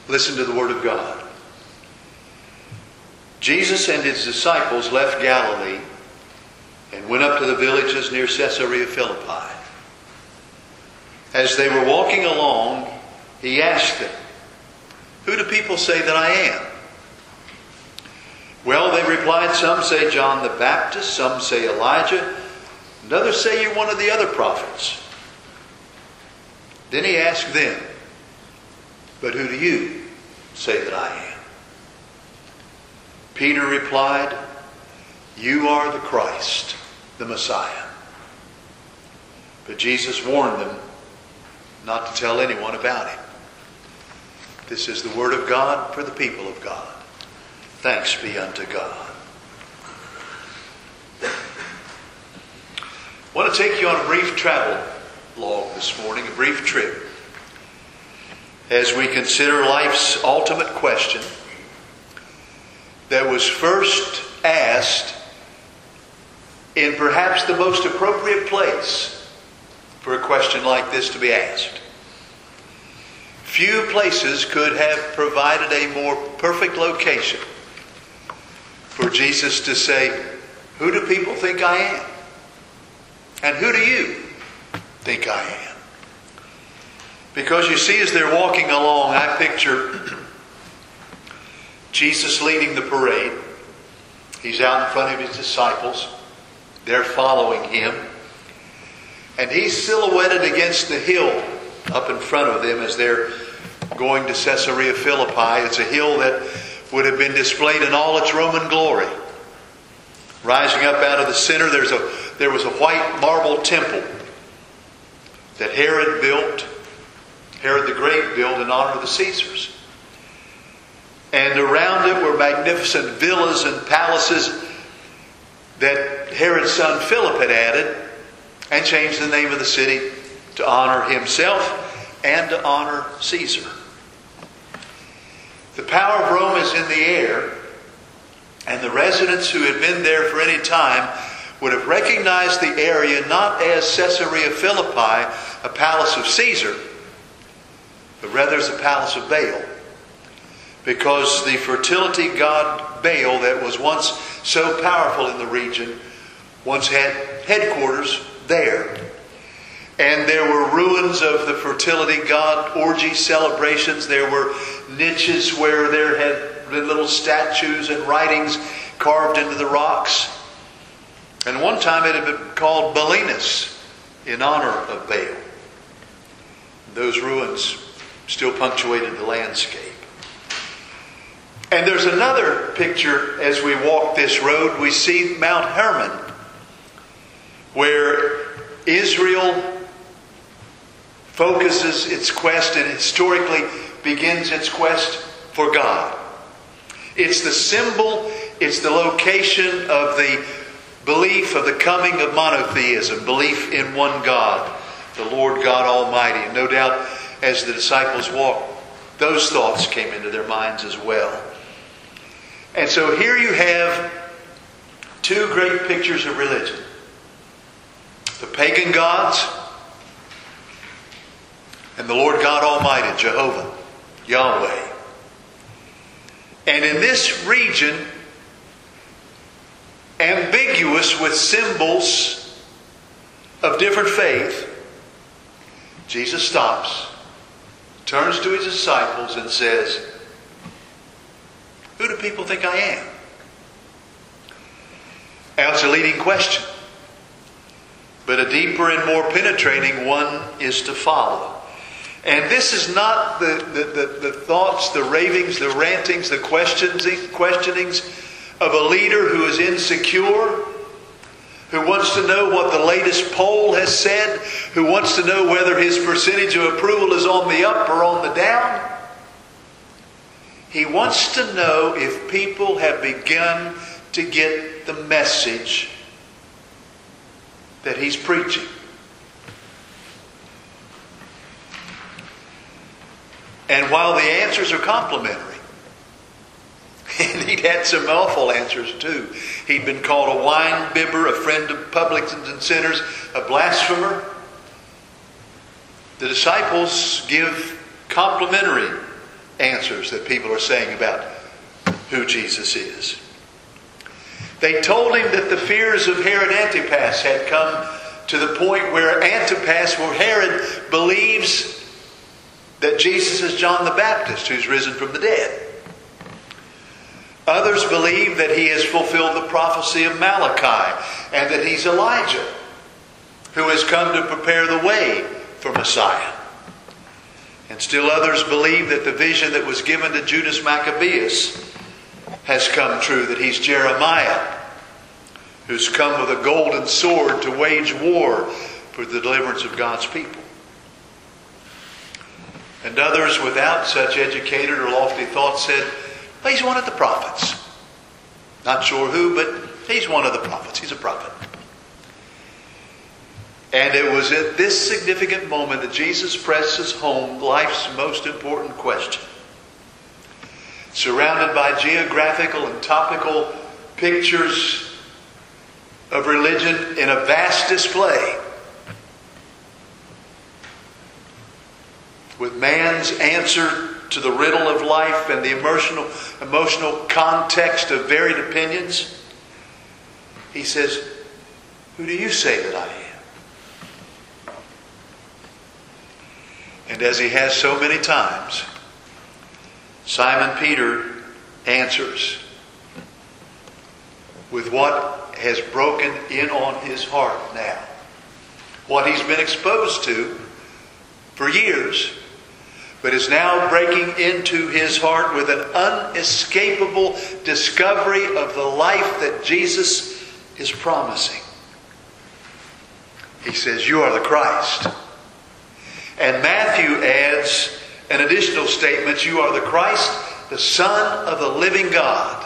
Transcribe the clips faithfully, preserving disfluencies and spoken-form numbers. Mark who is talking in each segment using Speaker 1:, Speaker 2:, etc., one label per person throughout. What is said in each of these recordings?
Speaker 1: Listen to the Word of God. Jesus and his disciples left Galilee and went up to the villages near Caesarea Philippi. As they were walking along, he asked them, "Who do people say that I am?" "Well," they replied, "some say John the Baptist, some say Elijah, and others say you're one of the other prophets." Then he asked them, "But who do you say that I am?" Peter replied, "You are the Christ, the Messiah." But Jesus warned them not to tell anyone about him. This is the word of God for the people of God. Thanks be unto God. I want to take you on a brief travel log this morning, a brief trip, as we consider life's ultimate question that was first asked in perhaps the most appropriate place for a question like this to be asked. Few places could have provided a more perfect location for Jesus to say, "Who do people think I am? And who do you think I am?" Because you see, as they're walking along, I picture Jesus leading the parade. He's out in front of his disciples. They're following him. And he's silhouetted against the hill up in front of them as they're going to Caesarea Philippi. It's a hill that would have been displayed in all its Roman glory. Rising up out of the center, there's a, there was a white marble temple that Herod built, Herod the Great built in honor of the Caesars. And around it were magnificent villas and palaces that Herod's son Philip had added and changed the name of the city to honor himself and to honor Caesar. The power of Rome is in the air, and the residents who had been there for any time would have recognized the area not as Caesarea Philippi, a palace of Caesar, but rather as a palace of Baal. Because the fertility god Baal, that was once so powerful in the region, once had headquarters there. And there were ruins of the fertility god orgy celebrations. There were niches where there had been little statues and writings carved into the rocks. And one time it had been called Balinus in honor of Baal. Those ruins still punctuated the landscape. And there's another picture as we walk this road. We see Mount Hermon, where Israel focuses its quest and historically begins its quest for God. It's the symbol, it's the location of the belief of the coming of monotheism, belief in one God, the Lord God Almighty. And no doubt as the disciples walked, those thoughts came into their minds as well. And so here you have two great pictures of religion. The pagan gods and the Lord God Almighty, Jehovah, Yahweh. And in this region, ambiguous with symbols of different faith, Jesus stops, turns to his disciples and says, "Who do people think I am?" Now it's a leading question, but a deeper and more penetrating one is to follow. And this is not the, the, the, the thoughts, the ravings, the rantings, the questions, questionings of a leader who is insecure, who wants to know what the latest poll has said, who wants to know whether his percentage of approval is on the up or on the down. He wants to know if people have begun to get the message that he's preaching. And while the answers are complimentary, and he'd had some awful answers too. He'd been called a wine bibber, a friend of publicans and sinners, a blasphemer. The disciples give complimentary answers that people are saying about who Jesus is. They told him that the fears of Herod Antipas had come to the point where Antipas, where Herod believes that Jesus is John the Baptist who's risen from the dead. Others believe that he has fulfilled the prophecy of Malachi and that he's Elijah who has come to prepare the way for Messiah. And still others believe that the vision that was given to Judas Maccabeus has come true, that he's Jeremiah who's come with a golden sword to wage war for the deliverance of God's people. And others without such educated or lofty thoughts said, well, he's one of the prophets. Not sure who, but he's one of the prophets. He's a prophet. And it was at this significant moment that Jesus presses home life's most important question. Surrounded by geographical and topical pictures of religion in a vast display, with man's answer to the riddle of life and the emotional, emotional context of varied opinions, he says, who do you say that I am? And as he has so many times, Simon Peter answers with what has broken in on his heart now. What he's been exposed to for years, but is now breaking into his heart with an unescapable discovery of the life that Jesus is promising. He says, you are the Christ. And Matthew adds an additional statement, you are the Christ, the Son of the living God.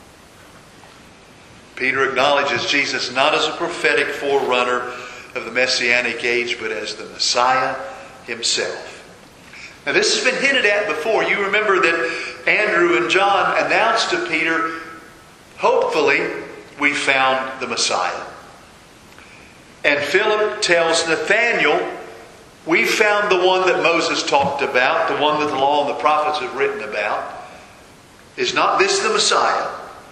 Speaker 1: Peter acknowledges Jesus not as a prophetic forerunner of the Messianic age, but as the Messiah himself. Now this has been hinted at before. You remember that Andrew and John announced to Peter, hopefully we found the Messiah. And Philip tells Nathanael, we found the one that Moses talked about, the one that the law and the prophets have written about. Is not this the Messiah?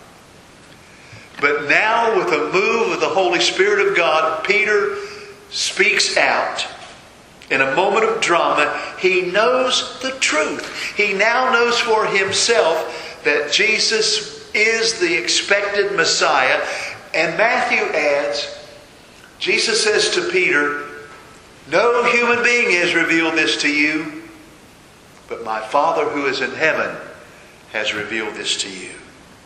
Speaker 1: But now with a move of the Holy Spirit of God, Peter speaks out. In a moment of drama, he knows the truth. He now knows for himself that Jesus is the expected Messiah. And Matthew adds, Jesus says to Peter, no human being has revealed this to you, but my Father who is in heaven has revealed this to you.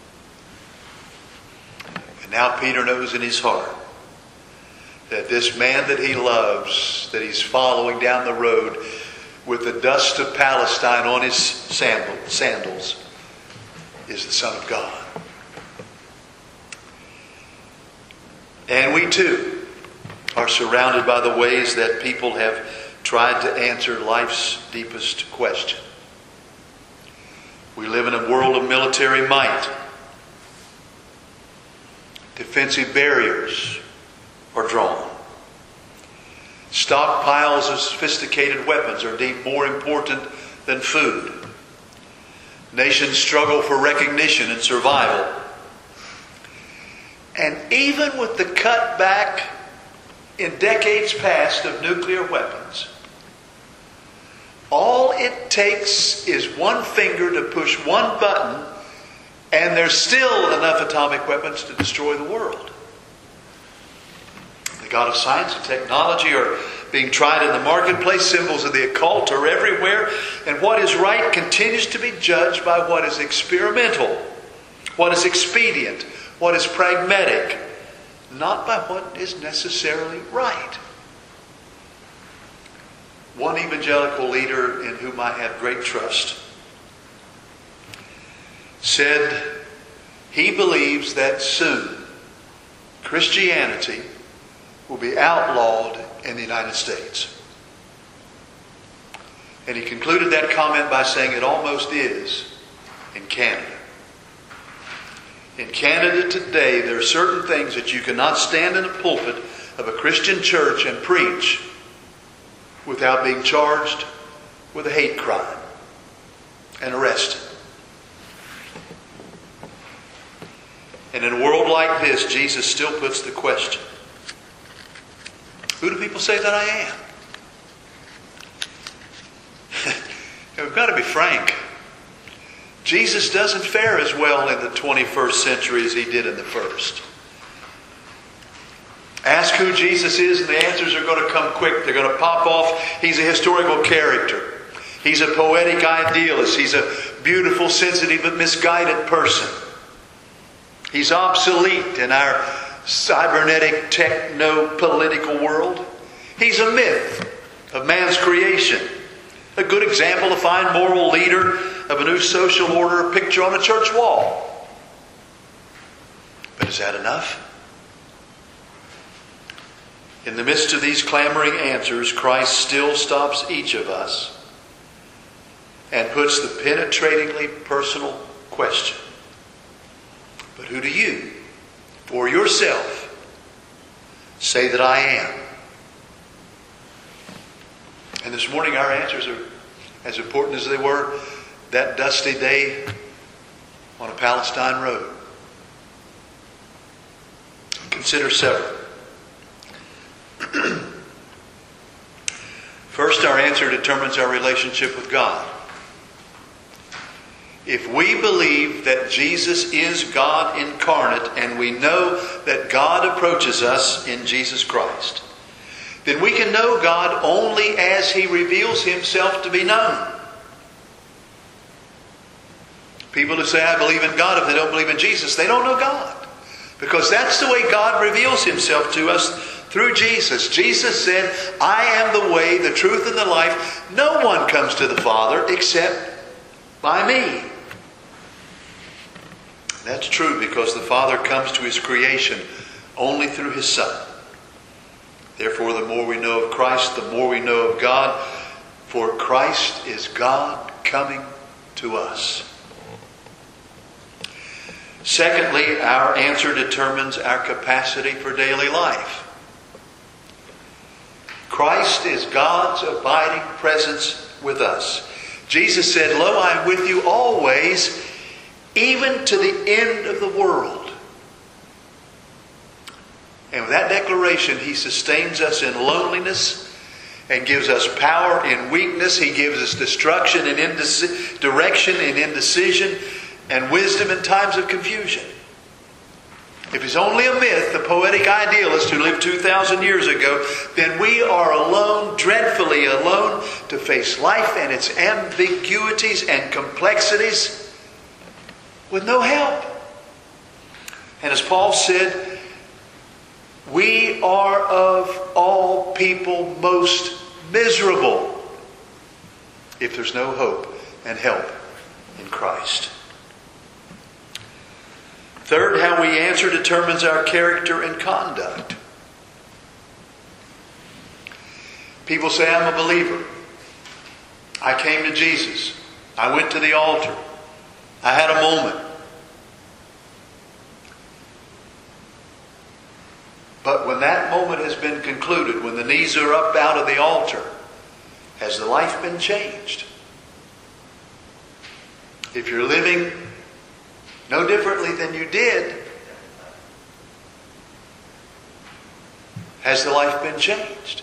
Speaker 1: And now Peter knows in his heart that this man that he loves, that he's following down the road with the dust of Palestine on his sandals, is the Son of God. And we too are surrounded by the ways that people have tried to answer life's deepest question. We live in a world of military might. Defensive barriers are drawn. Stockpiles of sophisticated weapons are deemed more important than food. Nations struggle for recognition and survival. And even with the cutback in decades past of nuclear weapons, all it takes is one finger to push one button, and there's still enough atomic weapons to destroy the world. The God of science and technology are being tried in the marketplace. Symbols of the occult are everywhere. And what is right continues to be judged by what is experimental, what is expedient, what is pragmatic, not by what is necessarily right. One evangelical leader in whom I have great trust said he believes that soon Christianity will be outlawed in the United States. And he concluded that comment by saying it almost is in Canada. In Canada today, there are certain things that you cannot stand in a pulpit of a Christian church and preach without being charged with a hate crime. and arrested. And in a world like this, Jesus still puts the question, who do people say that I am? We've got to be frank. Jesus doesn't fare as well in the twenty-first century as he did in the first. Ask who Jesus is and the answers are going to come quick. They're going to pop off. He's a historical character. He's a poetic idealist. He's a beautiful, sensitive, but misguided person. He's obsolete in our cybernetic, techno-political world. He's a myth of man's creation. A good example, a fine moral leader of a new social order, a picture on a church wall. But is that enough? In the midst of these clamoring answers, Christ still stops each of us and puts the penetratingly personal question. But who do you, for yourself, say that I am? And this morning our answers are as important as they were that dusty day on a Palestine road. Consider several. First, our answer determines our relationship with God. If we believe that Jesus is God incarnate and we know that God approaches us in Jesus Christ, then we can know God only as He reveals Himself to be known. People who say, I believe in God, if they don't believe in Jesus, they don't know God. Because that's the way God reveals Himself to us through Jesus. Jesus said, I am the way, the truth, and the life. No one comes to the Father except by me. That's true because the Father comes to His creation only through His Son. Therefore, the more we know of Christ, the more we know of God. For Christ is God coming to us. Secondly, our answer determines our capacity for daily life. Christ is God's abiding presence with us. Jesus said, Lo, I am with you always, even to the end of the world. And with that declaration, He sustains us in loneliness and gives us power in weakness. He gives us destruction and indec- direction in indecision and wisdom in times of confusion. If He's only a myth, the poetic idealist who lived two thousand years ago, then we are alone, dreadfully alone, to face life and its ambiguities and complexities with no help. And as Paul said, we are of all people most miserable if there's no hope and help in Christ. Third, how we answer determines our character and conduct. People say, I'm a believer. I came to Jesus. I went to the altar. I had a moment. But when that moment has been concluded, when the knees are up out of the altar, has the life been changed? If you're living no differently than you did, has the life been changed?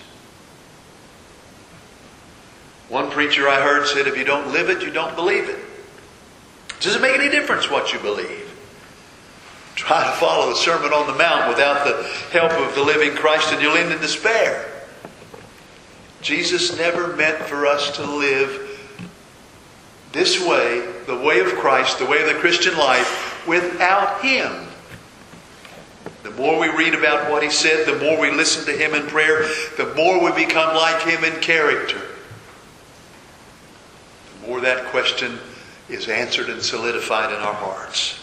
Speaker 1: One preacher I heard said, if you don't live it, you don't believe it. Does it make any difference what you believe? Try to follow the Sermon on the Mount without the help of the living Christ and you'll end in despair. Jesus never meant for us to live this way, the way of Christ, the way of the Christian life, without Him. The more we read about what He said, the more we listen to Him in prayer, the more we become like Him in character. The more that question is answered and solidified in our hearts.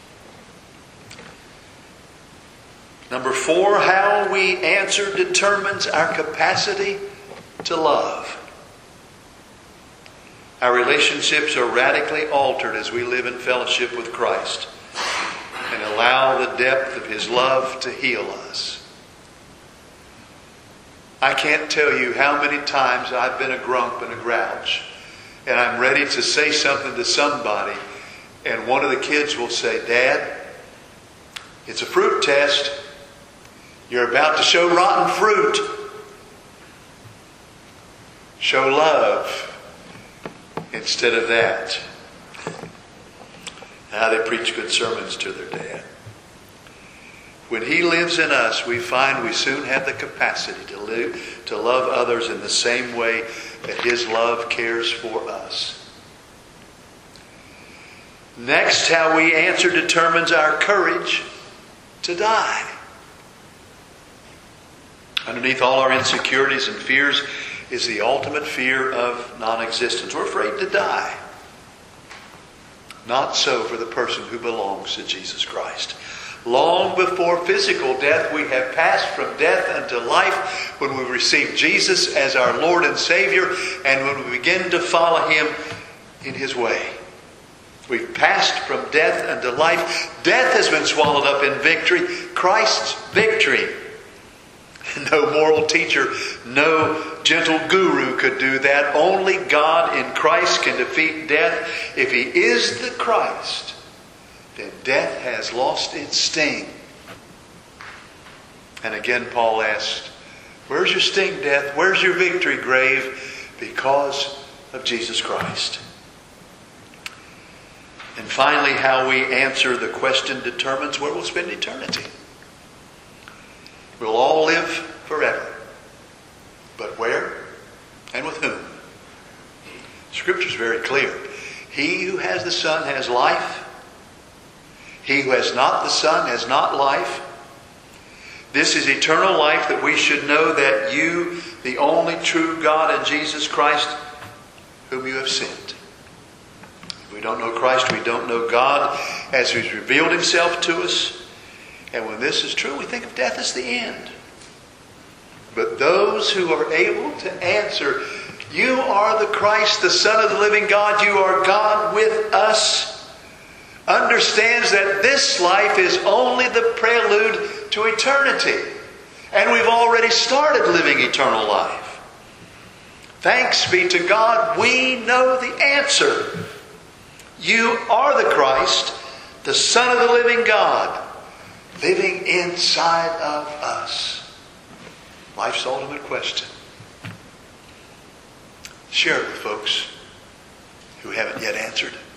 Speaker 1: Number four, how we answer determines our capacity to love. Our relationships are radically altered as we live in fellowship with Christ and allow the depth of His love to heal us. I can't tell you how many times I've been a grump and a grouch and I'm ready to say something to somebody, and one of the kids will say, "Dad, it's a fruit test. You're about to show rotten fruit. Show love instead of that." Now they preach good sermons to their dad. When He lives in us, we find we soon have the capacity to live, to love others in the same way that His love cares for us. Next, how we answer determines our courage to die. Underneath all our insecurities and fears is the ultimate fear of non-existence. We're afraid to die. Not so for the person who belongs to Jesus Christ. Long before physical death, we have passed from death unto life when we receive Jesus as our Lord and Savior, and when we begin to follow Him in His way. We've passed from death unto life. Death has been swallowed up in victory. Christ's victory. No moral teacher, no gentle guru could do that. Only God in Christ can defeat death. If He is the Christ, then death has lost its sting. And again, Paul asked, "Where's your sting, death? Where's your victory, grave?" Because of Jesus Christ. And finally, how we answer the question determines where we'll spend eternity. We'll all live forever. But where and with whom? Scripture is very clear. He who has the Son has life. He who has not the Son has not life. This is eternal life, that we should know that you, the only true God, and Jesus Christ, whom you have sent. If we don't know Christ, we don't know God as He's revealed Himself to us. And when this is true, we think of death as the end. But those who are able to answer, "You are the Christ, the Son of the living God, you are God with us," understands that this life is only the prelude to eternity. And we've already started living eternal life. Thanks be to God, we know the answer. You are the Christ, the Son of the living God, living inside of us. Life's ultimate question. Share it with folks who haven't yet answered.